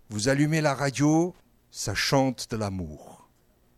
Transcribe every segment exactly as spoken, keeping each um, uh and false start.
Vous allumez la radio, ça chante de l'amour.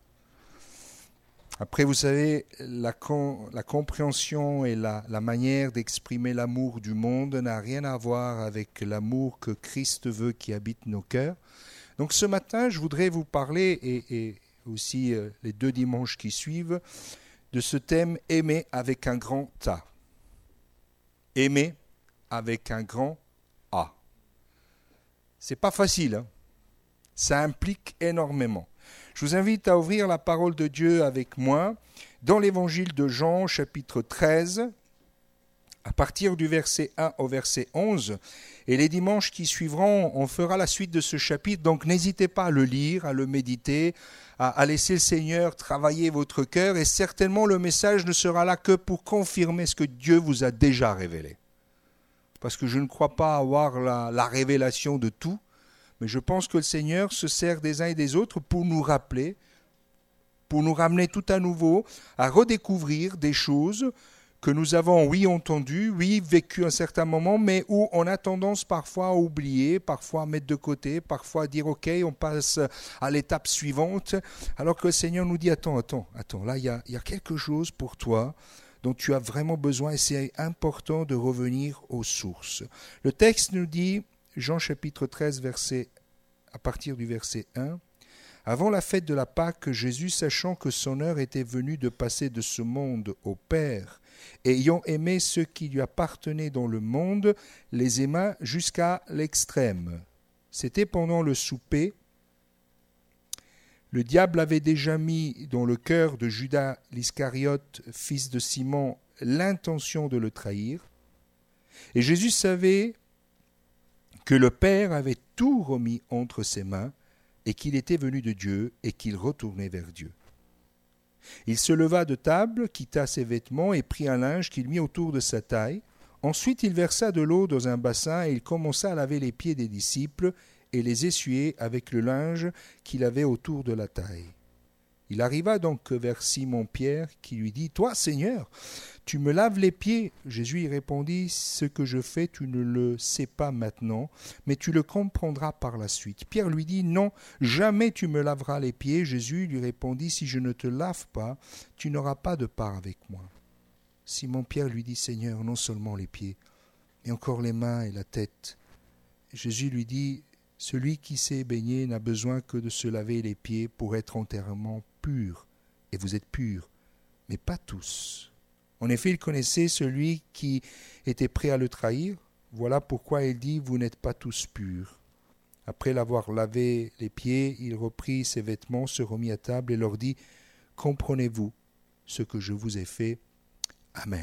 Après, vous savez, la, com- la compréhension et la, la manière d'exprimer l'amour du monde n'a rien à voir avec l'amour que Christ veut qui habite nos cœurs. Donc ce matin, je voudrais vous parler, et, et aussi euh, les deux dimanches qui suivent, de ce thème « Aimer avec un grand A ». Aimer avec un grand A. C'est pas facile, hein? Ça implique énormément. Je vous invite à ouvrir la parole de Dieu avec moi dans l'évangile de Jean, chapitre treize, à partir du verset un au verset onze. Et les dimanches qui suivront, on fera la suite de ce chapitre, donc n'hésitez pas à le lire, à le méditer, à, à laisser le Seigneur travailler votre cœur, et certainement le message ne sera là que pour confirmer ce que Dieu vous a déjà révélé. Parce que je ne crois pas avoir la, la révélation de tout, mais je pense que le Seigneur se sert des uns et des autres pour nous rappeler, pour nous ramener tout à nouveau à redécouvrir des choses que nous avons, oui, entendues, oui, vécues à un certain moment, mais où on a tendance parfois à oublier, parfois à mettre de côté, parfois à dire, ok, on passe à l'étape suivante, alors que le Seigneur nous dit, attends, attends, attends, là, il y a, il y a quelque chose pour toi dont tu as vraiment besoin, et c'est important de revenir aux sources. Le texte nous dit, Jean chapitre treize, verset, à partir du verset un, « Avant la fête de la Pâque, Jésus, sachant que son heure était venue de passer de ce monde au Père, et ayant aimé ceux qui lui appartenaient dans le monde, les aima jusqu'à l'extrême. » C'était pendant le souper. Le diable avait déjà mis dans le cœur de Judas l'Iscariote, fils de Simon, l'intention de le trahir. Et Jésus savait que le Père avait tout remis entre ses mains et qu'il était venu de Dieu et qu'il retournait vers Dieu. Il se leva de table, quitta ses vêtements et prit un linge qu'il mit autour de sa taille. Ensuite il versa de l'eau dans un bassin et il commença à laver les pieds des disciples et les essuyer avec le linge qu'il avait autour de la taille. Il arriva donc vers Simon-Pierre qui lui dit « Toi, Seigneur, tu me laves les pieds ?» Jésus y répondit « Ce que je fais, tu ne le sais pas maintenant, mais tu le comprendras par la suite. » Pierre lui dit « Non, jamais tu me laveras les pieds. » Jésus lui répondit « Si je ne te lave pas, tu n'auras pas de part avec moi. » Simon-Pierre lui dit « Seigneur, non seulement les pieds, mais encore les mains et la tête. » Jésus lui dit « Celui qui s'est baigné n'a besoin que de se laver les pieds pour être entièrement pur. Et vous êtes purs, mais pas tous. » En effet, il connaissait celui qui était prêt à le trahir. Voilà pourquoi il dit « Vous n'êtes pas tous purs. » Après l'avoir lavé les pieds, il reprit ses vêtements, se remit à table et leur dit « Comprenez-vous ce que je vous ai fait ? Amen. »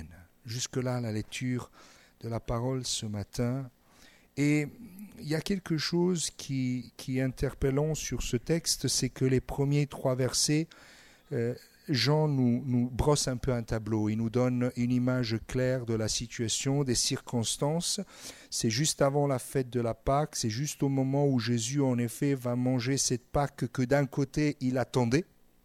Jusque-là, la lecture de la parole ce matin. Et il y a quelque chose qui, qui est interpellant sur ce texte, c'est que les premiers trois versets, euh, Jean nous, nous brosse un peu un tableau, il nous donne une image claire de la situation, des circonstances. C'est juste avant la fête de la Pâque, c'est juste au moment où Jésus en effet va manger cette Pâque que d'un côté il attendait,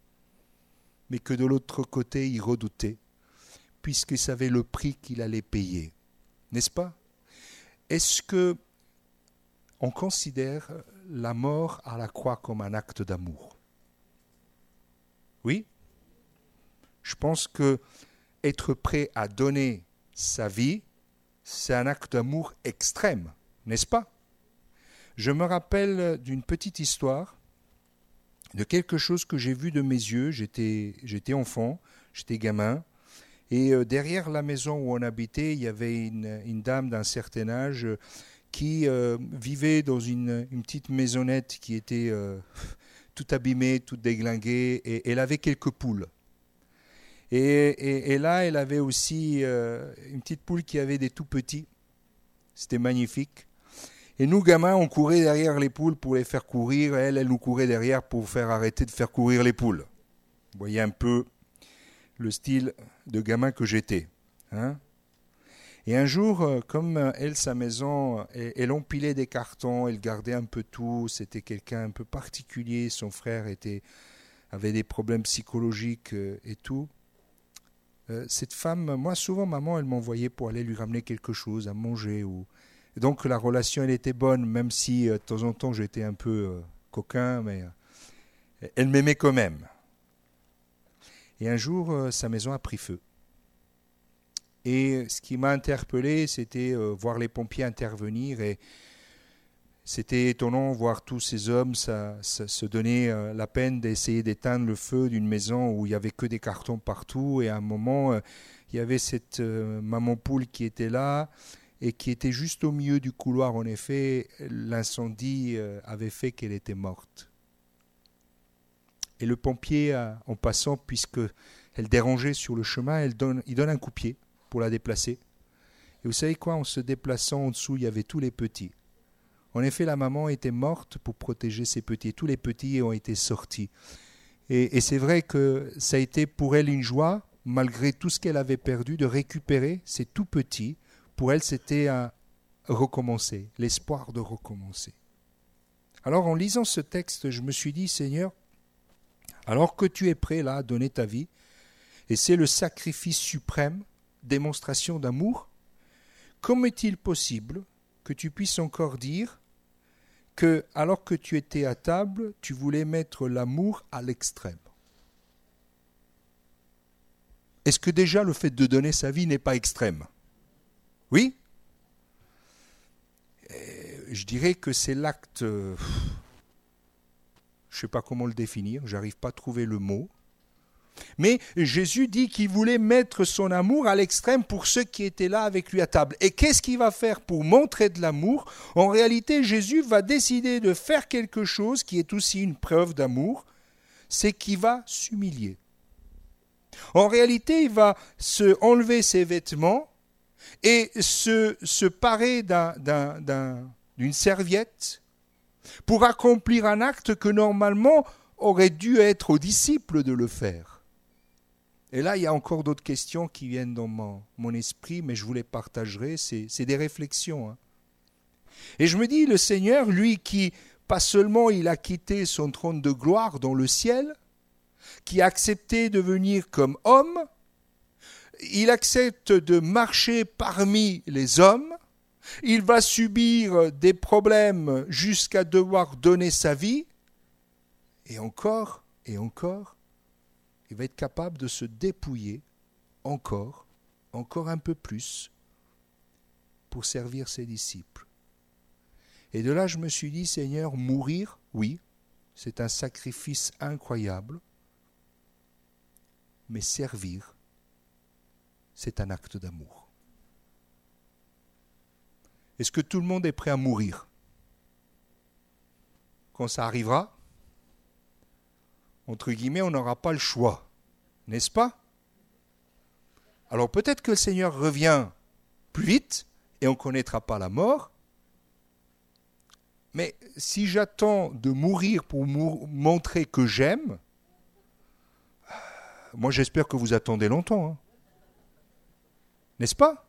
mais que de l'autre côté il redoutait, puisqu'il savait le prix qu'il allait payer. N'est-ce pas ? Est-ce que on considère la mort à la croix comme un acte d'amour ? Oui ? Je pense que être prêt à donner sa vie, c'est un acte d'amour extrême, n'est-ce pas ? Je me rappelle d'une petite histoire, de quelque chose que j'ai vu de mes yeux. J'étais, j'étais enfant, j'étais gamin, et derrière la maison où on habitait, il y avait une, une dame d'un certain âge qui euh, vivait dans une, une petite maisonnette qui était euh, toute abîmée, toute déglinguée, et elle avait quelques poules. Et, et, et là, elle avait aussi euh, une petite poule qui avait des tout petits. C'était magnifique. Et nous, gamins, on courait derrière les poules pour les faire courir. Elle, elle nous courait derrière pour faire arrêter de faire courir les poules. Vous voyez un peu le style de gamin que j'étais. Hein ? Et un jour, comme elle, sa maison, elle empilait des cartons, elle gardait un peu tout. C'était quelqu'un un peu particulier. Son frère était, avait des problèmes psychologiques et tout. Cette femme, moi souvent maman elle m'envoyait pour aller lui ramener quelque chose à manger ou Donc la relation, elle était bonne, même si euh, de temps en temps j'étais un peu euh, coquin, mais euh, elle m'aimait quand même. Et un jour, euh, sa maison a pris feu. Et ce qui m'a interpellé, c'était euh, voir les pompiers intervenir. Et c'était étonnant voir tous ces hommes ça, ça, se donner euh, la peine d'essayer d'éteindre le feu d'une maison où il n'y avait que des cartons partout. Et à un moment, euh, il y avait cette euh, maman poule qui était là et qui était juste au milieu du couloir. En effet, l'incendie euh, avait fait qu'elle était morte. Et le pompier, euh, en passant, puisqu'elle dérangeait sur le chemin, elle donne, il donne un coup de pied pour la déplacer. Et vous savez quoi, en se déplaçant en dessous, il y avait tous les petits. En effet, la maman était morte pour protéger ses petits. Tous les petits ont été sortis. Et, et c'est vrai que ça a été pour elle une joie, malgré tout ce qu'elle avait perdu, de récupérer ces tout petits. Pour elle, c'était un recommencer, l'espoir de recommencer. Alors, en lisant ce texte, je me suis dit, Seigneur, alors que tu es prêt là à donner ta vie, et c'est le sacrifice suprême, démonstration d'amour, comment est-il possible que tu puisses encore dire que, alors que tu étais à table, tu voulais mettre l'amour à l'extrême? Est-ce que déjà le fait de donner sa vie n'est pas extrême? Oui? Et je dirais que c'est l'acte, je ne sais pas comment le définir, j'arrive pas à trouver le mot. Mais Jésus dit qu'il voulait mettre son amour à l'extrême pour ceux qui étaient là avec lui à table. Et qu'est-ce qu'il va faire pour montrer de l'amour? En réalité, Jésus va décider de faire quelque chose qui est aussi une preuve d'amour, c'est qu'il va s'humilier. En réalité, il va se enlever ses vêtements et se, se parer d'un, d'un, d'un, d'une serviette pour accomplir un acte que normalement aurait dû être aux disciples de le faire. Et là, il y a encore d'autres questions qui viennent dans mon, mon esprit, mais je vous les partagerai, c'est, c'est des réflexions. Hein. Et je me dis, le Seigneur, lui qui, pas seulement il a quitté son trône de gloire dans le ciel, qui a accepté de venir comme homme, il accepte de marcher parmi les hommes, il va subir des problèmes jusqu'à devoir donner sa vie, et encore, et encore, il va être capable de se dépouiller encore, encore un peu plus, pour servir ses disciples. Et de là, je me suis dit, Seigneur, mourir, oui, c'est un sacrifice incroyable, mais servir, c'est un acte d'amour. Est-ce que tout le monde est prêt à mourir? Quand ça arrivera, entre guillemets, on n'aura pas le choix, n'est-ce pas? Alors peut-être que le Seigneur revient plus vite et on ne connaîtra pas la mort, mais si j'attends de mourir pour mou- montrer que j'aime, moi j'espère que vous attendez longtemps, hein. N'est-ce pas?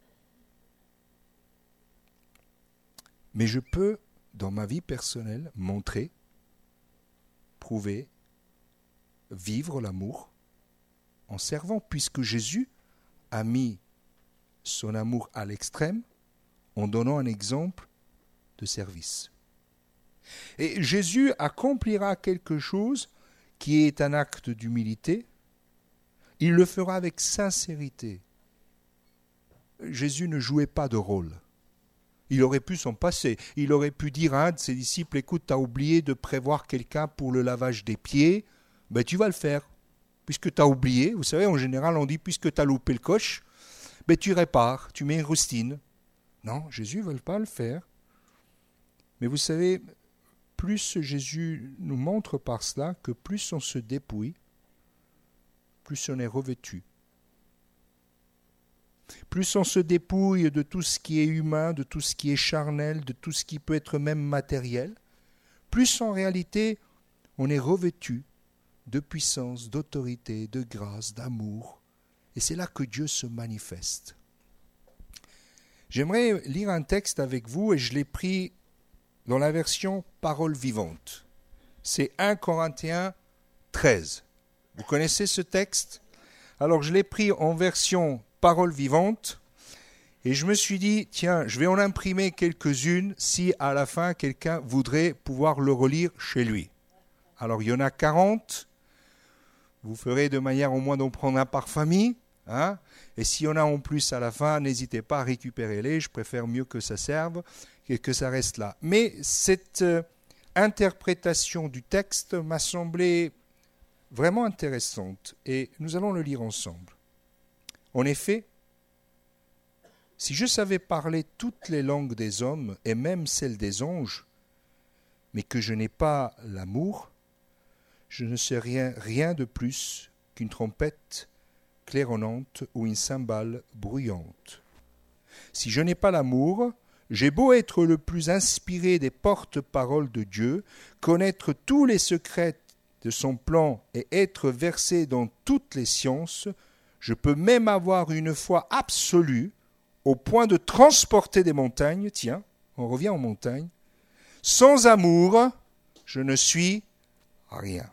Mais je peux, dans ma vie personnelle, montrer, prouver, vivre l'amour en servant, puisque Jésus a mis son amour à l'extrême en donnant un exemple de service. Et Jésus accomplira quelque chose qui est un acte d'humilité. Il le fera avec sincérité. Jésus ne jouait pas de rôle. Il aurait pu s'en passer. Il aurait pu dire à un de ses disciples, écoute, tu as oublié de prévoir quelqu'un pour le lavage des pieds, ben tu vas le faire. Puisque tu as oublié, vous savez, en général, on dit, puisque tu as loupé le coche, ben tu répares, tu mets une rustine. Non, Jésus ne veut pas le faire. Mais vous savez, plus Jésus nous montre par cela que plus on se dépouille, plus on est revêtu. Plus on se dépouille de tout ce qui est humain, de tout ce qui est charnel, de tout ce qui peut être même matériel, plus en réalité on est revêtu de puissance, d'autorité, de grâce, d'amour. Et c'est là que Dieu se manifeste. J'aimerais lire un texte avec vous et je l'ai pris dans la version Parole vivante. C'est un Corinthiens treize. Vous connaissez ce texte? Alors je l'ai pris en version Parole vivante Et je me suis dit, tiens, je vais en imprimer quelques-unes si à la fin quelqu'un voudrait pouvoir le relire chez lui. Alors il y en a quarante, vous ferez de manière au moins d'en prendre un par famille, hein, et s'il y en a en plus à la fin, n'hésitez pas à récupérer-les, je préfère mieux que ça serve que que ça reste là. Mais cette euh, interprétation du texte m'a semblé vraiment intéressante et nous allons le lire ensemble. En effet, si je savais parler toutes les langues des hommes et même celles des anges, mais que je n'ai pas l'amour, je ne sais rien, rien de plus qu'une trompette claironnante ou une cymbale bruyante. Si je n'ai pas l'amour, j'ai beau être le plus inspiré des porte-paroles de Dieu, connaître tous les secrets de son plan et être versé dans toutes les sciences, je peux même avoir une foi absolue au point de transporter des montagnes. Tiens, on revient aux montagnes. Sans amour, je ne suis rien.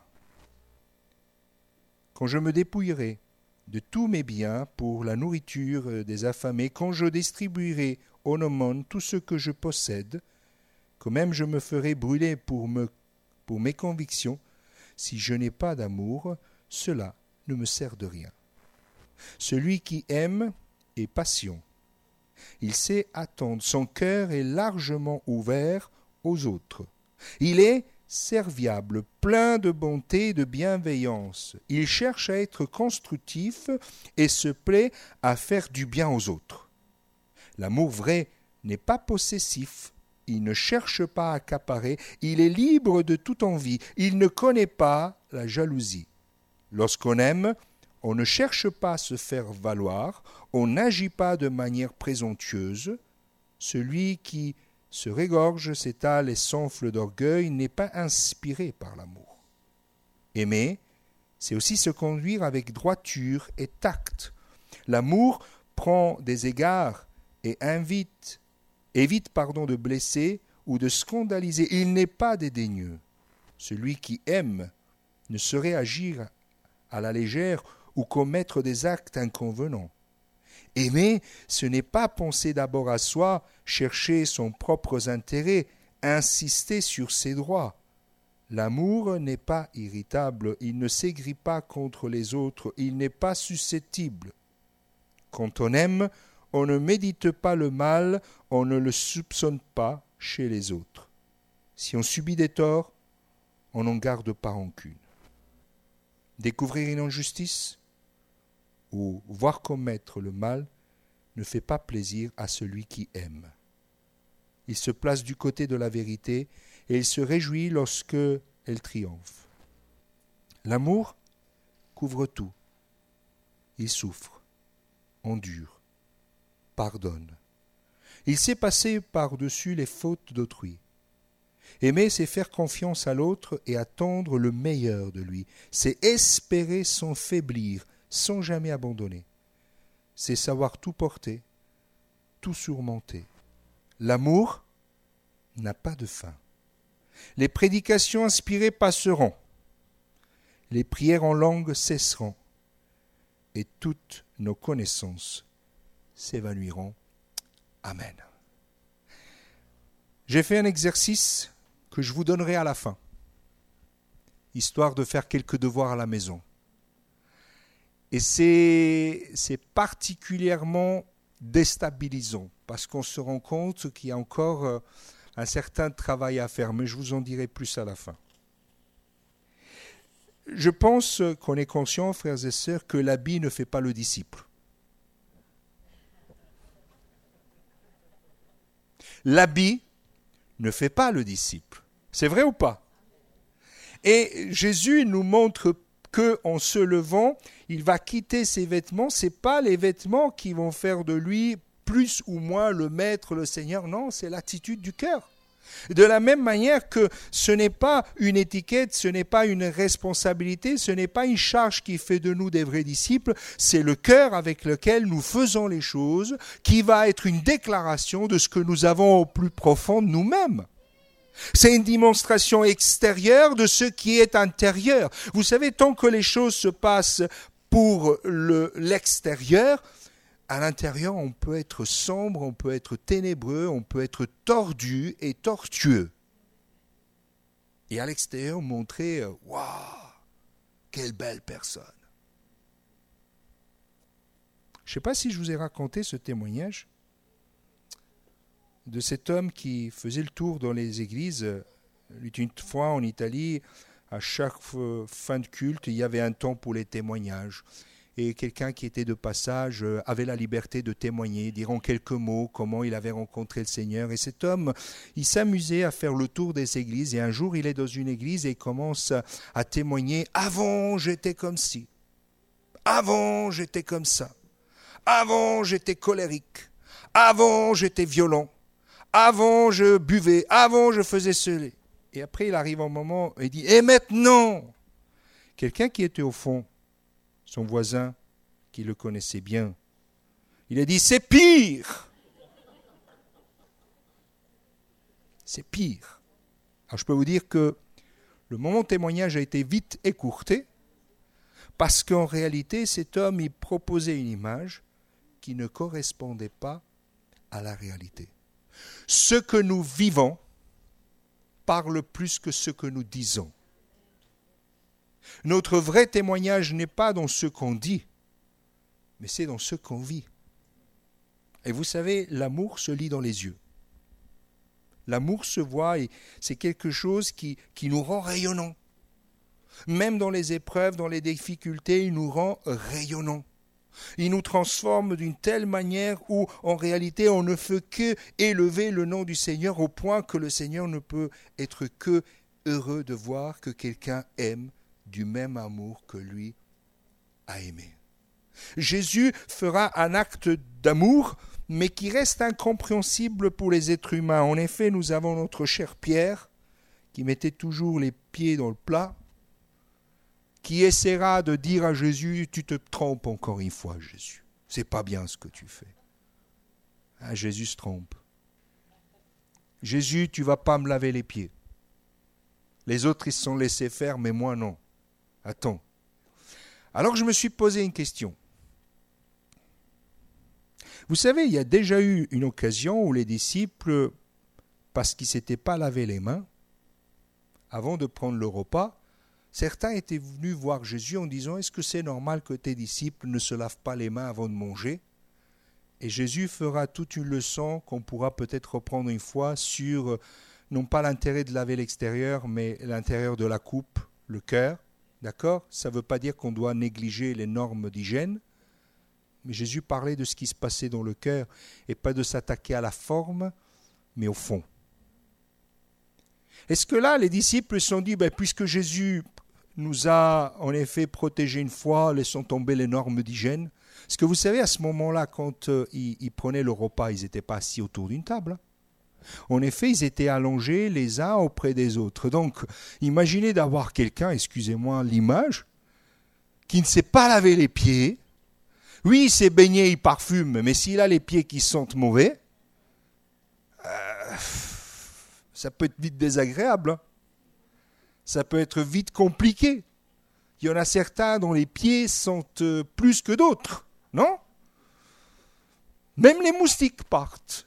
Quand je me dépouillerai de tous mes biens pour la nourriture des affamés, quand je distribuerai aux aumônes tout ce que je possède, quand même je me ferai brûler pour, me, pour mes convictions, si je n'ai pas d'amour, cela ne me sert de rien. Celui qui aime est patient. Il sait attendre, son cœur est largement ouvert aux autres. Il est serviable, plein de bonté et de bienveillance. Il cherche à être constructif et se plaît à faire du bien aux autres. L'amour vrai n'est pas possessif, il ne cherche pas à accaparer, il est libre de toute envie, il ne connaît pas la jalousie. Lorsqu'on aime, on ne cherche pas à se faire valoir, on n'agit pas de manière présomptueuse. Celui qui se régorge, s'étale et s'enfle d'orgueil n'est pas inspiré par l'amour. Aimer, c'est aussi se conduire avec droiture et tact. L'amour prend des égards et invite, évite pardon, de blesser ou de scandaliser. Il n'est pas dédaigneux. Celui qui aime ne saurait agir à la légère ou commettre des actes inconvenants. Aimer, ce n'est pas penser d'abord à soi, chercher son propre intérêt, insister sur ses droits. L'amour n'est pas irritable, il ne s'aigrit pas contre les autres, il n'est pas susceptible. Quand on aime, on ne médite pas le mal, on ne le soupçonne pas chez les autres. Si on subit des torts, on n'en garde pas rancune. Découvrir une injustice ou voir commettre le mal ne fait pas plaisir à celui qui aime. Il se place du côté de la vérité et il se réjouit lorsque elle triomphe. L'amour couvre tout. Il souffre, endure, pardonne. Il sait passer par-dessus les fautes d'autrui. Aimer, c'est faire confiance à l'autre et attendre le meilleur de lui. C'est espérer sans faiblir, sans jamais abandonner. C'est savoir tout porter, tout surmonter. L'amour n'a pas de fin. Les prédications inspirées passeront. Les prières en langue cesseront. Et toutes nos connaissances s'évanouiront. Amen. J'ai fait un exercice que je vous donnerai à la fin, histoire de faire quelques devoirs à la maison. Et c'est, c'est particulièrement déstabilisant, parce qu'on se rend compte qu'il y a encore un certain travail à faire, mais je vous en dirai plus à la fin. Je pense qu'on est conscient, frères et sœurs, que l'habit ne fait pas le disciple. L'habit ne fait pas le disciple. C'est vrai ou pas? Et Jésus nous montre qu'en se levant, il va quitter ses vêtements. Ce n'est pas les vêtements qui vont faire de lui plus ou moins le maître, le Seigneur. Non, c'est l'attitude du cœur. De la même manière que ce n'est pas une étiquette, ce n'est pas une responsabilité, ce n'est pas une charge qui fait de nous des vrais disciples, c'est le cœur avec lequel nous faisons les choses qui va être une déclaration de ce que nous avons au plus profond de nous-mêmes. C'est une démonstration extérieure de ce qui est intérieur. Vous savez, tant que les choses se passent pour le, l'extérieur, à l'intérieur, on peut être sombre, on peut être ténébreux, on peut être tordu et tortueux. Et à l'extérieur, montrer « Waouh, quelle belle personne !» Je ne sais pas si je vous ai raconté ce témoignage de cet homme qui faisait le tour dans les églises. Une fois en Italie, à chaque fin de culte, il y avait un temps pour les témoignages. Et quelqu'un qui était de passage avait la liberté de témoigner, dire en quelques mots comment il avait rencontré le Seigneur. Et cet homme, il s'amusait à faire le tour des églises. Et un jour, il est dans une église et il commence à témoigner. « Avant, j'étais comme ci. Avant, j'étais comme ça. Avant, j'étais colérique. Avant, j'étais violent. Avant, je buvais. Avant, je faisais cela. » Et après, il arrive un moment et il dit « Et maintenant ?» Quelqu'un qui était au fond, son voisin, qui le connaissait bien, il a dit « C'est pire !» C'est pire. Alors je peux vous dire que le moment de témoignage a été vite écourté, parce qu'en réalité, cet homme, il proposait une image qui ne correspondait pas à la réalité. Ce que nous vivons parle plus que ce que nous disons. Notre vrai témoignage n'est pas dans ce qu'on dit, mais c'est dans ce qu'on vit. Et vous savez, l'amour se lit dans les yeux. L'amour se voit et c'est quelque chose qui, qui nous rend rayonnants. Même dans les épreuves, dans les difficultés, il nous rend rayonnants. Il nous transforme d'une telle manière où, en réalité, on ne fait que élever le nom du Seigneur au point que le Seigneur ne peut être que heureux de voir que quelqu'un aime du même amour que lui a aimé. Jésus fera un acte d'amour, mais qui reste incompréhensible pour les êtres humains. En effet, nous avons notre cher Pierre, qui mettait toujours les pieds dans le plat, qui essaiera de dire à Jésus « Tu te trompes encore une fois, Jésus. C'est pas bien ce que tu fais. Ah, » Jésus se trompe. « Jésus, tu vas pas me laver les pieds. Les autres, ils se sont laissés faire, mais moi, non. Attends. » Alors je me suis posé une question. Vous savez, il y a déjà eu une occasion où les disciples, parce qu'ils ne s'étaient pas lavé les mains, avant de prendre le repas, certains étaient venus voir Jésus en disant « Est-ce que c'est normal que tes disciples ne se lavent pas les mains avant de manger ?» Et Jésus fera toute une leçon qu'on pourra peut-être reprendre une fois sur, non pas l'intérêt de laver l'extérieur, mais l'intérieur de la coupe, le cœur. D'accord ? Ça ne veut pas dire qu'on doit négliger les normes d'hygiène, mais Jésus parlait de ce qui se passait dans le cœur et pas de s'attaquer à la forme, mais au fond. Est-ce que là, les disciples se sont dit, ben, puisque Jésus nous a en effet protégés une fois, laissons tomber les normes d'hygiène. Parce que vous savez, à ce moment-là, quand euh, ils, ils prenaient le repas, ils n'étaient pas assis autour d'une table. En effet, ils étaient allongés les uns auprès des autres. Donc, imaginez d'avoir quelqu'un, excusez-moi l'image, qui ne sait pas laver les pieds. Oui, il s'est baigné, il parfume, mais s'il a les pieds qui sentent mauvais, euh, ça peut être vite désagréable. Ça peut être vite compliqué. Il y en a certains dont les pieds sentent plus que d'autres, non ? Même les moustiques partent.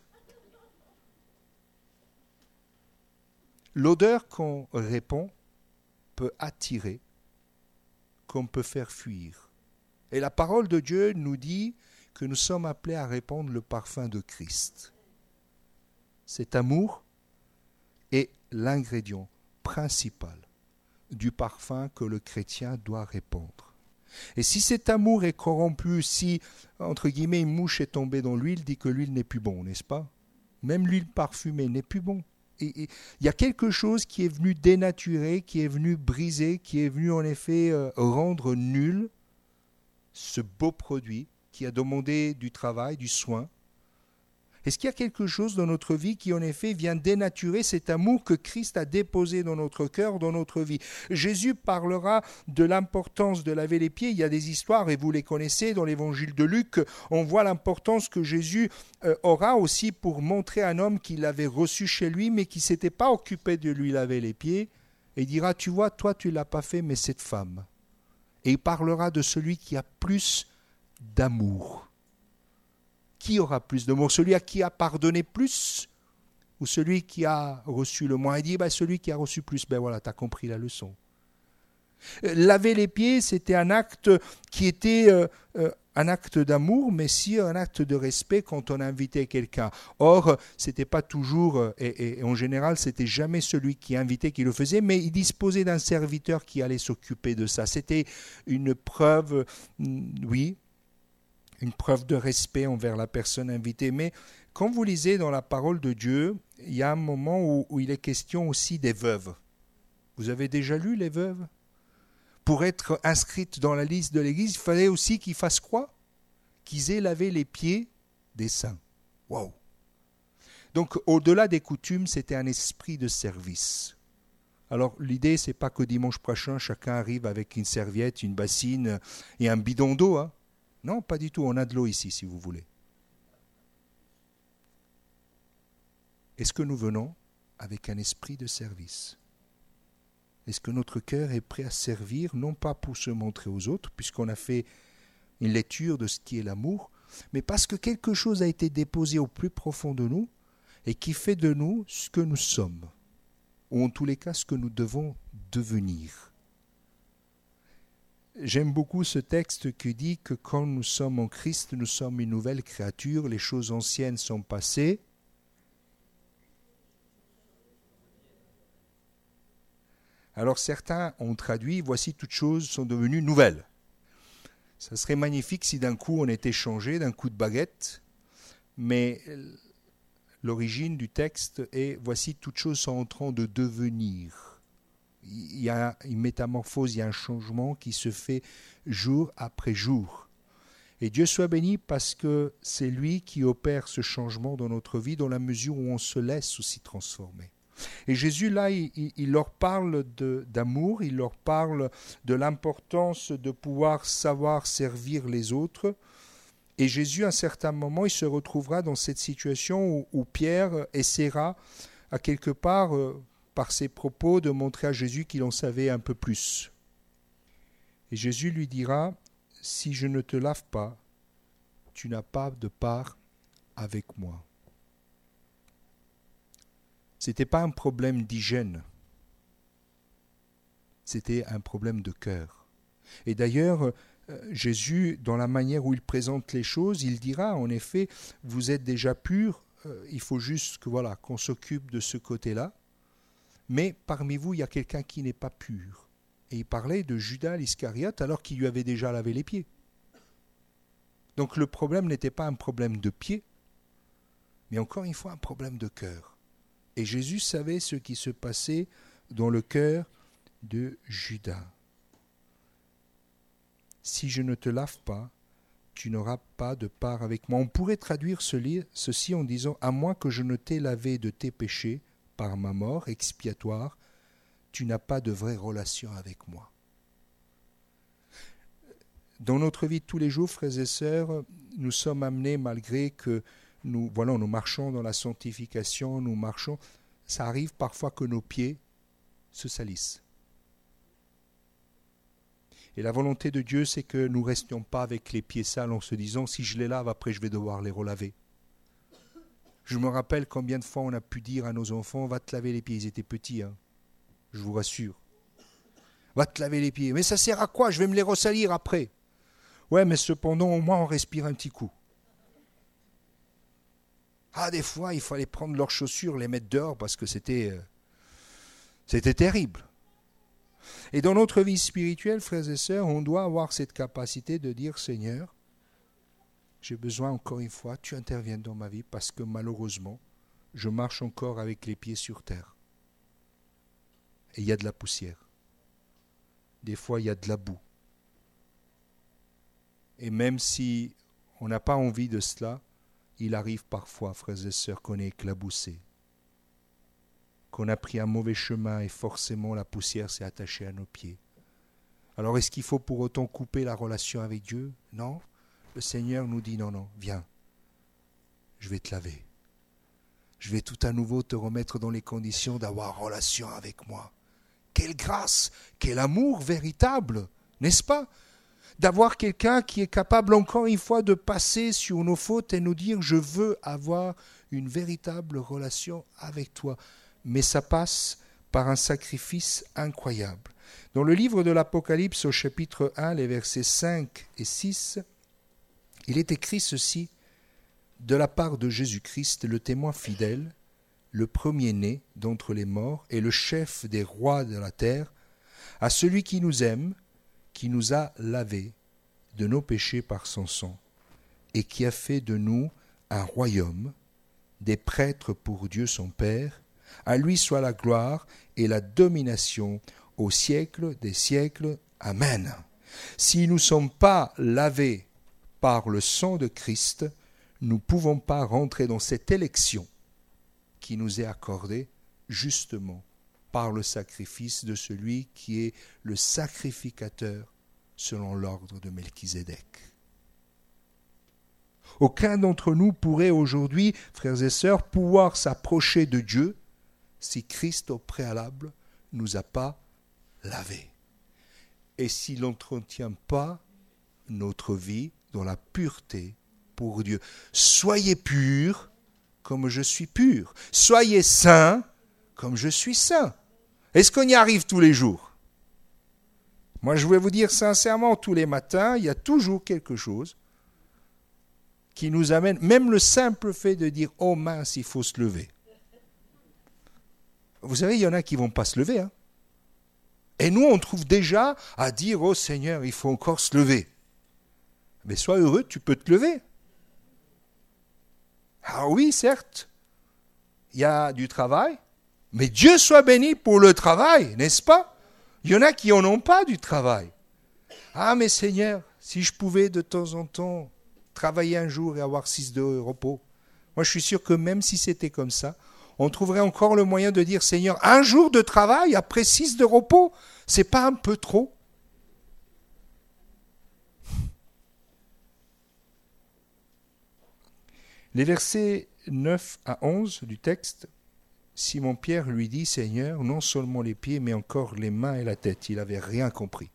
L'odeur qu'on répand peut attirer, comme peut faire fuir. Et la parole de Dieu nous dit que nous sommes appelés à répandre le parfum de Christ. Cet amour est l'ingrédient principal du parfum que le chrétien doit répandre. Et si cet amour est corrompu, si, entre guillemets, une mouche est tombée dans l'huile, dit que l'huile n'est plus bon, n'est-ce pas ? Même l'huile parfumée n'est plus bon. Et il y a quelque chose qui est venu dénaturer, qui est venu briser, qui est venu en effet euh, rendre nul ce beau produit qui a demandé du travail, du soin. Est-ce qu'il y a quelque chose dans notre vie qui en effet vient dénaturer cet amour que Christ a déposé dans notre cœur, dans notre vie ? Jésus parlera de l'importance de laver les pieds. Il y a des histoires, et vous les connaissez, dans l'évangile de Luc. On voit l'importance que Jésus euh, aura aussi pour montrer à un homme qu'il l'avait reçu chez lui, mais qui ne s'était pas occupé de lui laver les pieds. Et il dira, tu vois, toi tu ne l'as pas fait, mais cette femme. Et il parlera de celui qui a plus d'amour qui aura plus d'amour? Celui à qui a pardonné plus ou celui qui a reçu le moins? Il dit, ben, celui qui a reçu plus. Ben voilà, tu as compris la leçon. Laver les pieds, c'était un acte qui était euh, euh, un acte d'amour, mais aussi un acte de respect quand on invitait quelqu'un. Or, c'était pas toujours, et, et en général, c'était jamais celui qui invitait qui le faisait, mais il disposait d'un serviteur qui allait s'occuper de ça. C'était une preuve, oui, une preuve de respect envers la personne invitée. Mais quand vous lisez dans la parole de Dieu, il y a un moment où, où il est question aussi des veuves. Vous avez déjà lu les veuves? Pour être inscrites dans la liste de l'Église, il fallait aussi qu'ils fassent quoi? Qu'ils aient lavé les pieds des saints. Waouh! Donc, au-delà des coutumes, c'était un esprit de service. Alors, l'idée, c'est pas que dimanche prochain, chacun arrive avec une serviette, une bassine et un bidon d'eau. Hein. Non, pas du tout. On a de l'eau ici, si vous voulez. Est-ce que nous venons avec un esprit de service? Est-ce que notre cœur est prêt à servir, non pas pour se montrer aux autres, puisqu'on a fait une lecture de ce qui est l'amour, mais parce que quelque chose a été déposé au plus profond de nous et qui fait de nous ce que nous sommes, ou en tous les cas ce que nous devons devenir. J'aime beaucoup ce texte qui dit que quand nous sommes en Christ, nous sommes une nouvelle créature, les choses anciennes sont passées. Alors certains ont traduit « Voici toutes choses sont devenues nouvelles ». Ça serait magnifique si d'un coup on était changé, d'un coup de baguette, mais l'origine du texte est « Voici toutes choses sont en train de devenir ». Il y a une métamorphose, il y a un changement qui se fait jour après jour. Et Dieu soit béni parce que c'est lui qui opère ce changement dans notre vie dans la mesure où on se laisse aussi transformer. Et Jésus, là, il, il leur parle de, d'amour, il leur parle de l'importance de pouvoir savoir servir les autres. Et Jésus, à un certain moment, il se retrouvera dans cette situation où, où Pierre essaiera, à quelque part, euh, par ses propos, de montrer à Jésus qu'il en savait un peu plus. Et Jésus lui dira, « Si je ne te lave pas, tu n'as pas de part avec moi. » Ce n'était pas un problème d'hygiène, c'était un problème de cœur. Et d'ailleurs, Jésus, dans la manière où il présente les choses, il dira, en effet, vous êtes déjà purs, il faut juste que, voilà, qu'on s'occupe de ce côté-là, mais parmi vous, il y a quelqu'un qui n'est pas pur. Et il parlait de Judas l'Iscariote alors qu'il lui avait déjà lavé les pieds. Donc le problème n'était pas un problème de pied, mais encore une fois un problème de cœur. Et Jésus savait ce qui se passait dans le cœur de Judas. Si je ne te lave pas, tu n'auras pas de part avec moi. On pourrait traduire ceci en disant, à moins que je ne t'ai lavé de tes péchés par ma mort expiatoire, tu n'as pas de vraie relation avec moi. Dans notre vie de tous les jours, frères et sœurs, nous sommes amenés, malgré que Nous, voilà, nous marchons dans la sanctification, nous marchons, ça arrive parfois que nos pieds se salissent. Et la volonté de Dieu, c'est que nous ne restions pas avec les pieds sales en se disant, si je les lave, après je vais devoir les relaver. Je me rappelle combien de fois on a pu dire à nos enfants, va te laver les pieds, ils étaient petits, hein, je vous rassure. Va te laver les pieds, mais ça sert à quoi? Je vais me les ressalir après. Ouais, mais cependant, au moins on respire un petit coup. Ah, des fois, il fallait prendre leurs chaussures, les mettre dehors parce que c'était, euh, c'était terrible. Et dans notre vie spirituelle, frères et sœurs, on doit avoir cette capacité de dire, Seigneur, j'ai besoin encore une fois, tu interviennes dans ma vie parce que malheureusement, je marche encore avec les pieds sur terre. Et il y a de la poussière. Des fois, il y a de la boue. Et même si on n'a pas envie de cela, il arrive parfois, frères et sœurs, qu'on est éclaboussé, qu'on a pris un mauvais chemin et forcément la poussière s'est attachée à nos pieds. Alors est-ce qu'il faut pour autant couper la relation avec Dieu? Non. Le Seigneur nous dit non, non, viens, je vais te laver. Je vais tout à nouveau te remettre dans les conditions d'avoir relation avec moi. Quelle grâce, quel amour véritable, n'est-ce pas? d'avoir quelqu'un qui est capable encore une fois de passer sur nos fautes et nous dire « Je veux avoir une véritable relation avec toi ». Mais ça passe par un sacrifice incroyable. Dans le livre de l'Apocalypse au chapitre un, les versets cinq et six, il est écrit ceci de la part de Jésus-Christ, le témoin fidèle, le premier-né d'entre les morts et le chef des rois de la terre, à celui qui nous aime, qui nous a lavés de nos péchés par son sang, et qui a fait de nous un royaume, des prêtres pour Dieu son Père. À lui soit la gloire et la domination au siècle des siècles. Amen. Si nous ne sommes pas lavés par le sang de Christ, nous ne pouvons pas rentrer dans cette élection qui nous est accordée justement par le sacrifice de celui qui est le sacrificateur selon l'ordre de Melchizedek. Aucun d'entre nous pourrait aujourd'hui, frères et sœurs, pouvoir s'approcher de Dieu si Christ au préalable ne nous a pas lavés. Et s'il n'entretient pas notre vie dans la pureté pour Dieu. Soyez purs comme je suis pur. Soyez saints comme je suis saint. Est-ce qu'on y arrive tous les jours? Moi, je vais vous dire sincèrement, tous les matins, il y a toujours quelque chose qui nous amène, même le simple fait de dire « Oh mince, il faut se lever ». Vous savez, il y en a qui ne vont pas se lever. Hein. Et nous, on trouve déjà à dire « Oh Seigneur, il faut encore se lever ». Mais sois heureux, tu peux te lever. Ah oui, certes, il y a du travail, mais Dieu soit béni pour le travail, n'est-ce pas? Il y en a qui n'en ont pas du travail. Ah mais Seigneur, si je pouvais de temps en temps travailler un jour et avoir six de repos. Moi je suis sûr que même si c'était comme ça, on trouverait encore le moyen de dire Seigneur, un jour de travail après six de repos, c'est pas un peu trop? Les versets neuf à onze du texte, Simon-Pierre lui dit, Seigneur, non seulement les pieds, mais encore les mains et la tête. Il n'avait rien compris.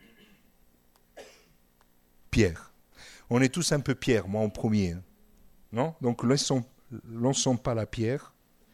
Pierre. On est tous un peu Pierre, moi en premier. Hein. Non ? Donc lançons, lançons pas la pierre.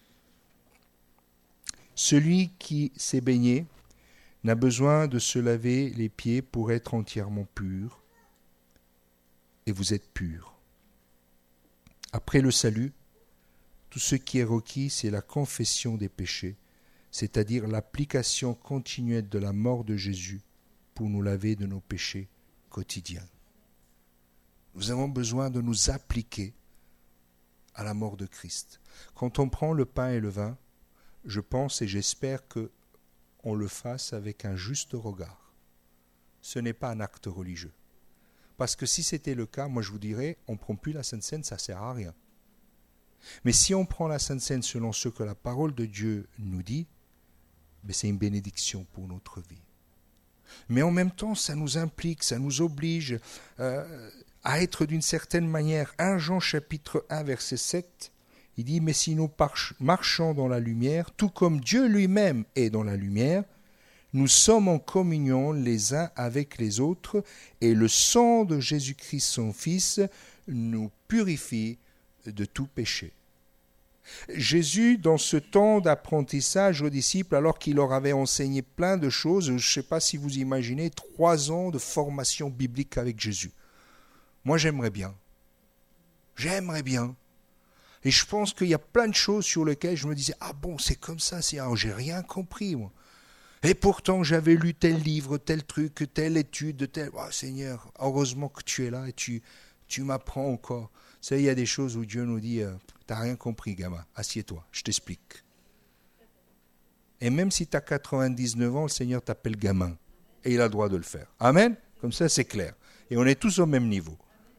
Celui qui s'est baigné n'a besoin de se laver les pieds pour être entièrement pur. Et vous êtes purs. Après le salut, tout ce qui est requis, c'est la confession des péchés, c'est-à-dire l'application continuelle de la mort de Jésus pour nous laver de nos péchés quotidiens. Nous avons besoin de nous appliquer à la mort de Christ. Quand on prend le pain et le vin, je pense et j'espère qu'on le fasse avec un juste regard. Ce n'est pas un acte religieux. Parce que si c'était le cas, moi je vous dirais, on ne prend plus la Sainte Seine, ça ne sert à rien. Mais si on prend la Sainte Seine selon ce que la parole de Dieu nous dit, ben c'est une bénédiction pour notre vie. Mais en même temps, ça nous implique, ça nous oblige euh, à être d'une certaine manière. premier Jean chapitre un, verset sept, il dit « Mais si nous marchons dans la lumière, tout comme Dieu lui-même est dans la lumière, nous sommes en communion les uns avec les autres, et le sang de Jésus-Christ, son Fils, nous purifie de tout péché. » Jésus, dans ce temps d'apprentissage aux disciples, alors qu'il leur avait enseigné plein de choses, je ne sais pas si vous imaginez, trois ans de formation biblique avec Jésus. Moi, j'aimerais bien. J'aimerais bien. Et je pense qu'il y a plein de choses sur lesquelles je me disais, ah bon, c'est comme ça, c'est, ah, j'ai rien compris, moi. Et pourtant, j'avais lu tel livre, tel truc, telle étude, tel... Oh, Seigneur, heureusement que tu es là et tu, tu m'apprends encore. Vous savez, il y a des choses où Dieu nous dit, euh, t'as rien compris, gamin, assieds-toi, je t'explique. Et même si tu as quatre-vingt-dix-neuf ans, le Seigneur t'appelle gamin. Et il a le droit de le faire. Amen ? Comme ça, c'est clair. Et on est tous au même niveau.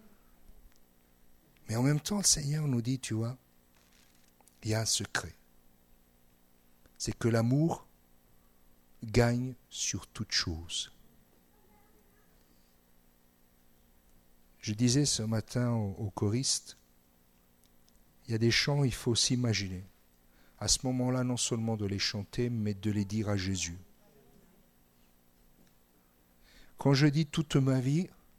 Mais en même temps, le Seigneur nous dit, tu vois, il y a un secret. C'est que l'amour gagne sur toute chose. Je disais ce matin aux, aux choristes, il y a des chants, il faut s'imaginer. À ce moment-là, non seulement de les chanter, mais de les dire à Jésus. Quand je dis toute ma vie,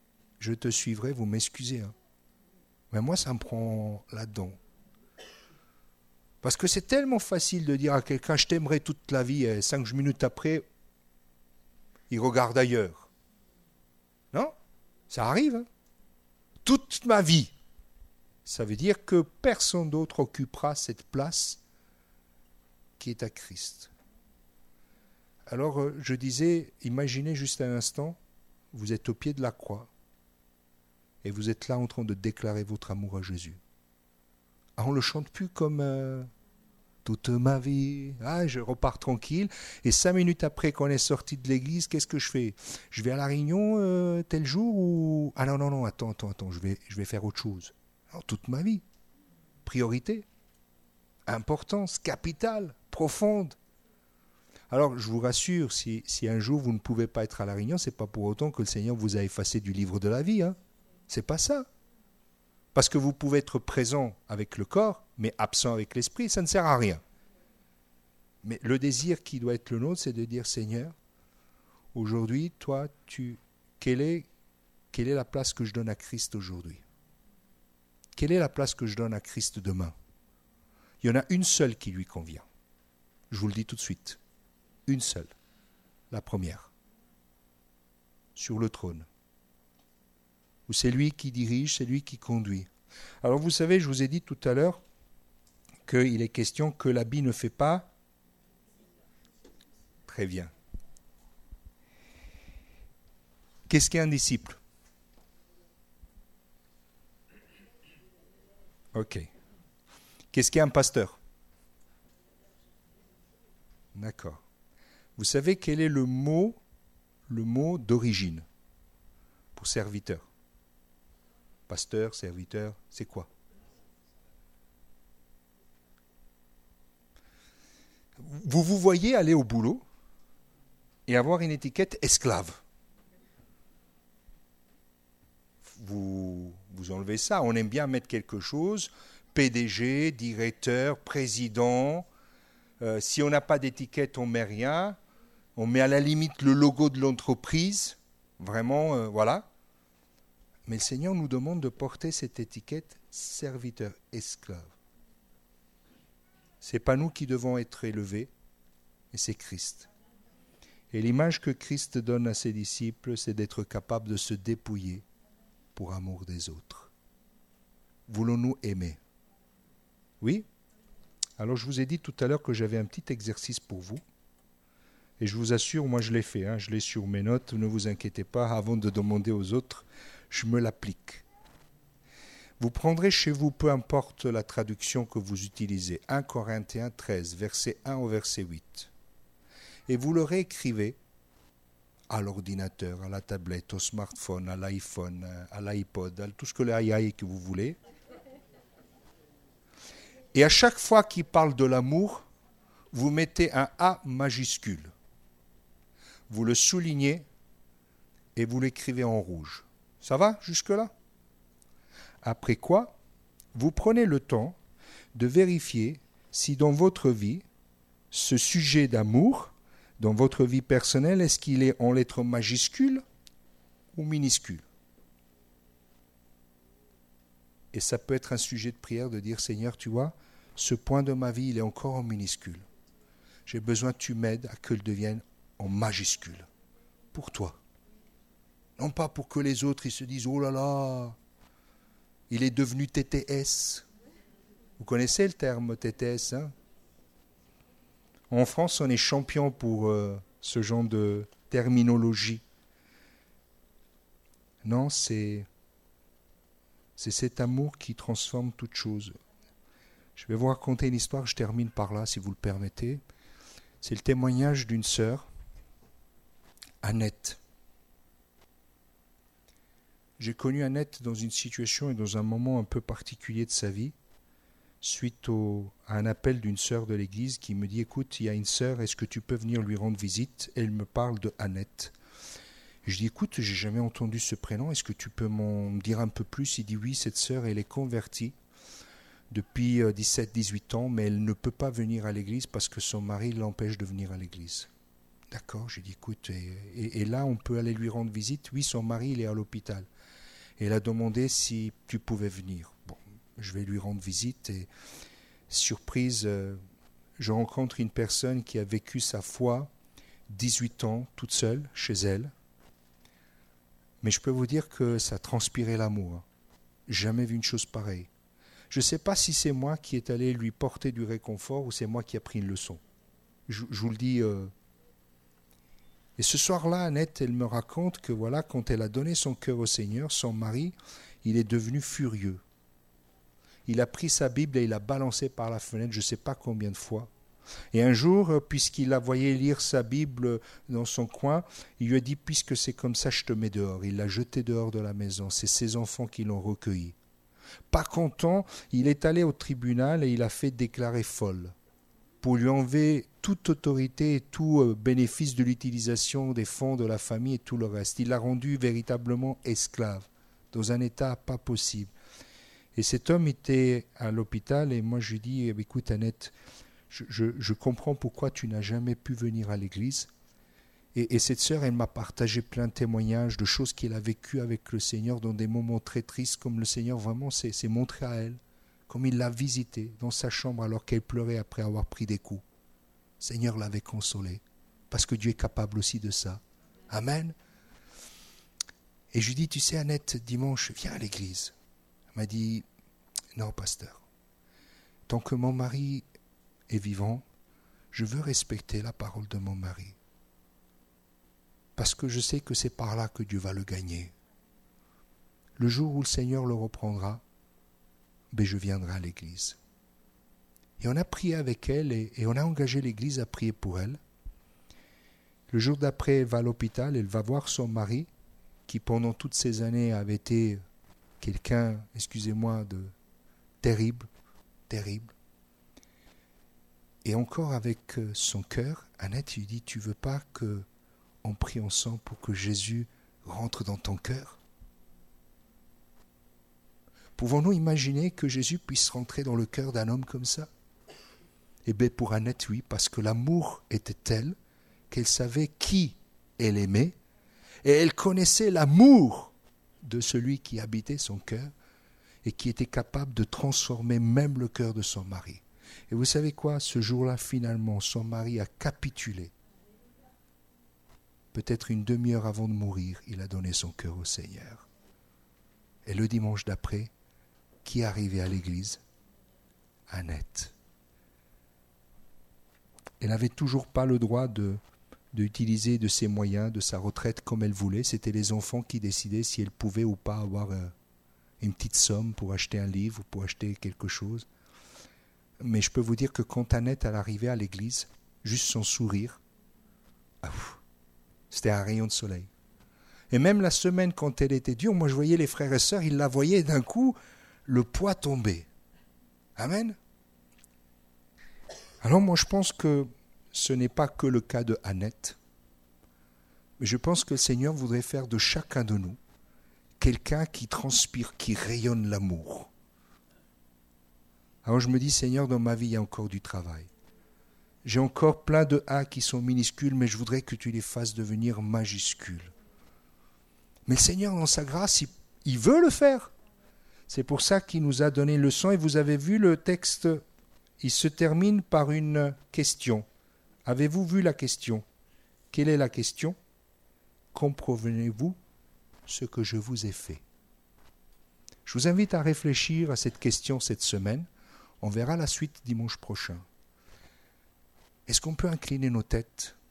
je te suivrai, vous m'excusez. Hein. Mais moi, ça me prend là-dedans. Parce que c'est tellement facile de dire à quelqu'un, je t'aimerai toute la vie, et cinq minutes après, il regarde ailleurs. Non? Ça arrive. Hein? Toute ma vie. Ça veut dire que personne d'autre occupera cette place qui est à Christ. Alors, je disais, imaginez juste un instant, vous êtes au pied de la croix et vous êtes là en train de déclarer votre amour à Jésus. Ah, on ne le chante plus comme euh, toute ma vie. Ah, je repars tranquille. Et cinq minutes après qu'on est sorti de l'église, qu'est-ce que je fais? Je vais à la réunion euh, tel jour ou... Ah non, non, non, attends, attends, attends, je vais, je vais faire autre chose. Alors, toute ma vie. Priorité. Importance capitale, profonde. Alors, je vous rassure, si, si un jour vous ne pouvez pas être à la réunion, ce n'est pas pour autant que le Seigneur vous a effacé du livre de la vie. Hein. Ce n'est pas ça. Parce que vous pouvez être présent avec le corps, mais absent avec l'esprit, ça ne sert à rien. Mais le désir qui doit être le nôtre, c'est de dire, Seigneur, aujourd'hui, toi, tu, quelle est, quelle est la place que je donne à Christ aujourd'hui? Quelle est la place que je donne à Christ demain? Il y en a une seule qui lui convient. Je vous le dis tout de suite. Une seule. La première. Sur le trône. Où c'est lui qui dirige, c'est lui qui conduit. Alors vous savez, je vous ai dit tout à l'heure qu'il est question que l'habit ne fait pas. Très bien. Qu'est-ce qu'est un disciple? Ok. Qu'est-ce qu'est un pasteur? D'accord. Vous savez quel est le mot, le mot d'origine pour serviteur? Pasteur, serviteur, c'est quoi? Vous vous voyez aller au boulot et avoir une étiquette esclave. Vous, vous enlevez ça. On aime bien mettre quelque chose, P D G, directeur, président. Euh, si on n'a pas d'étiquette, on ne met rien. On met à la limite le logo de l'entreprise. Vraiment, euh, voilà. Mais le Seigneur nous demande de porter cette étiquette serviteur, esclave. Ce n'est pas nous qui devons être élevés, mais c'est Christ. Et l'image que Christ donne à ses disciples, c'est d'être capable de se dépouiller pour amour des autres. Voulons-nous aimer? Oui? Alors je vous ai dit tout à l'heure que j'avais un petit exercice pour vous. Et je vous assure, moi je l'ai fait, hein, je l'ai sur mes notes, ne vous inquiétez pas, avant de demander aux autres, je me l'applique. Vous prendrez chez vous, peu importe la traduction que vous utilisez, un Corinthiens treize, verset un au verset huit. Et vous le réécrivez à l'ordinateur, à la tablette, au smartphone, à l'iPhone, à l'iPod, à tout ce que l'aïe que vous voulez. Et à chaque fois qu'il parle de l'amour, vous mettez un A majuscule. Vous le soulignez et vous l'écrivez en rouge. Ça va jusque-là? Après quoi, vous prenez le temps de vérifier si dans votre vie, ce sujet d'amour, dans votre vie personnelle, est-ce qu'il est en lettres majuscules ou minuscules? Et ça peut être un sujet de prière de dire, Seigneur, tu vois, ce point de ma vie, il est encore en minuscule. J'ai besoin que tu m'aides à qu'il devienne en majuscule. Pour toi. Non pas pour que les autres ils se disent, oh là là, il est devenu T T S. Vous connaissez le terme T T S, hein? En France, on est champion pour euh, ce genre de terminologie. Non, c'est, c'est cet amour qui transforme toute chose. Je vais vous raconter une histoire, je termine par là, si vous le permettez. C'est le témoignage d'une sœur, Annette. J'ai connu Annette dans une situation et dans un moment un peu particulier de sa vie, suite au, à un appel d'une sœur de l'église qui me dit « Écoute, il y a une sœur, est-ce que tu peux venir lui rendre visite ?» Elle me parle de Annette. Je dis « Écoute, j'ai jamais entendu ce prénom, est-ce que tu peux m'en dire un peu plus ?» Il dit « Oui, cette sœur, elle est convertie depuis dix-sept dix-huit ans, mais elle ne peut pas venir à l'église parce que son mari l'empêche de venir à l'église. » D'accord, j'ai dit « Écoute, et, et, et là, on peut aller lui rendre visite ?» Oui, son mari, il est à l'hôpital. Et elle a demandé si tu pouvais venir. Bon, je vais lui rendre visite et surprise, euh, je rencontre une personne qui a vécu sa foi dix-huit ans toute seule chez elle. Mais je peux vous dire que ça transpirait l'amour. Jamais vu une chose pareille. Je ne sais pas si c'est moi qui est allé lui porter du réconfort ou c'est moi qui a pris une leçon. Je, je vous le dis. Euh... Et ce soir-là, Annette, elle me raconte que voilà, quand elle a donné son cœur au Seigneur, son mari, il est devenu furieux. Il a pris sa Bible et il l'a balancée par la fenêtre, je ne sais pas combien de fois. Et un jour, puisqu'il la voyait lire sa Bible dans son coin, il lui a dit « Puisque c'est comme ça, je te mets dehors ». Il l'a jeté dehors de la maison. C'est ses enfants qui l'ont recueilli. Pas content, il est allé au tribunal et il a fait déclarer folle pour lui enlever toute autorité et tout bénéfice de l'utilisation des fonds de la famille et tout le reste. Il l'a rendu véritablement esclave, dans un état pas possible. Et cet homme était à l'hôpital et moi je lui dis « Écoute Annette, je, je, je comprends pourquoi tu n'as jamais pu venir à l'église. » Et, et cette sœur, elle m'a partagé plein de témoignages de choses qu'elle a vécues avec le Seigneur dans des moments très tristes, comme le Seigneur vraiment s'est, s'est montré à elle, comme il l'a visitée dans sa chambre alors qu'elle pleurait après avoir pris des coups. Le Seigneur l'avait consolée, parce que Dieu est capable aussi de ça. Amen. Et je lui dis, tu sais Annette, dimanche, viens à l'église. Elle m'a dit, non pasteur, tant que mon mari est vivant, je veux respecter la parole de mon mari. Parce que je sais que c'est par là que Dieu va le gagner. Le jour où le Seigneur le reprendra, ben je viendrai à l'église. Et on a prié avec elle et, et on a engagé l'église à prier pour elle. Le jour d'après, elle va à l'hôpital, elle va voir son mari, qui pendant toutes ces années avait été quelqu'un, excusez-moi, de terrible, terrible. Et encore avec son cœur, Annette lui dit, tu veux pas que on prie ensemble pour que Jésus rentre dans ton cœur? Pouvons-nous imaginer que Jésus puisse rentrer dans le cœur d'un homme comme ça? Eh bien pour Annette, oui, parce que l'amour était tel qu'elle savait qui elle aimait et elle connaissait l'amour de celui qui habitait son cœur et qui était capable de transformer même le cœur de son mari. Et vous savez quoi? Ce jour-là, finalement, son mari a capitulé. Peut-être une demi-heure avant de mourir, il a donné son cœur au Seigneur. Et le dimanche d'après, qui est arrivé à l'église? Annette. Elle n'avait toujours pas le droit de, d'utiliser de ses moyens, de sa retraite comme elle voulait. C'était les enfants qui décidaient si elle pouvait ou pas avoir euh, une petite somme pour acheter un livre ou pour acheter quelque chose. Mais je peux vous dire que quand Annette elle arrivait à l'église, juste son sourire, ah, c'était un rayon de soleil. Et même la semaine, quand elle était dure, moi je voyais les frères et sœurs, ils la voyaient d'un coup, le poids tomber. Amen. Alors moi je pense que ce n'est pas que le cas de Annette, mais je pense que le Seigneur voudrait faire de chacun de nous quelqu'un qui transpire, qui rayonne l'amour. Alors je me dis, Seigneur, dans ma vie, il y a encore du travail. J'ai encore plein de A qui sont minuscules, mais je voudrais que tu les fasses devenir majuscules. Mais le Seigneur, dans sa grâce, il, il veut le faire. C'est pour ça qu'il nous a donné une leçon. Et vous avez vu le texte, il se termine par une question. Avez-vous vu la question? Quelle est la question? Comprenez-vous ce que je vous ai fait? Je vous invite à réfléchir à cette question cette semaine. On verra la suite dimanche prochain. Est-ce qu'on peut incliner nos têtes